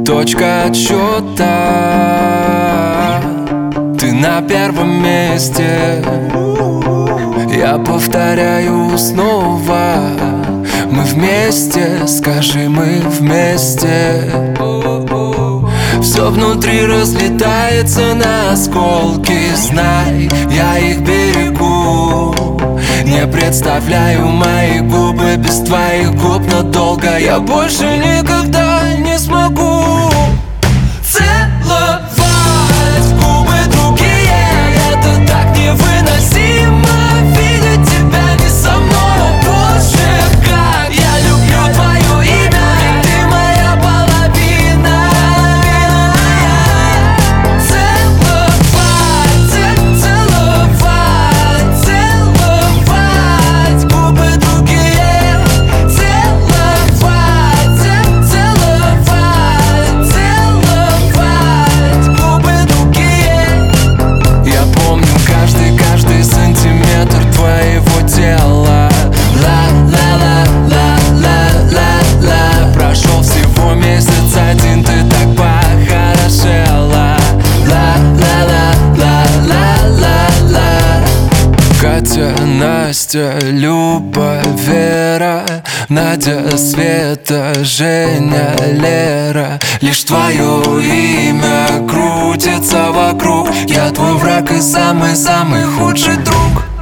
точка отсчета. Ты на первом месте, я повторяю снова. Мы вместе, скажи, мы вместе. Все внутри разлетается на осколки. Знай, я их берегу. Не представляю мои губы без твоих губ, но долго я больше никогда не смогу целовать губы другие. Это так невыносимо, видеть тебя не со мной. Боже, как я люблю твое имя, ведь ты моя половина. Целовать губы другие. Целовать губы другие. Я помню каждый сантиметр твоего тела. Ла-ла-ла-ла-ла-ла-ла. Прошел всего месяц один, ты так похорошела. Ла-ла-ла-ла-ла-ла-ла. Катя, Настя, Люба, Вера, Надя, Света, Женя, Лера. Лишь твое имя крутится вокруг. Я твой враг и самый-самый худший друг.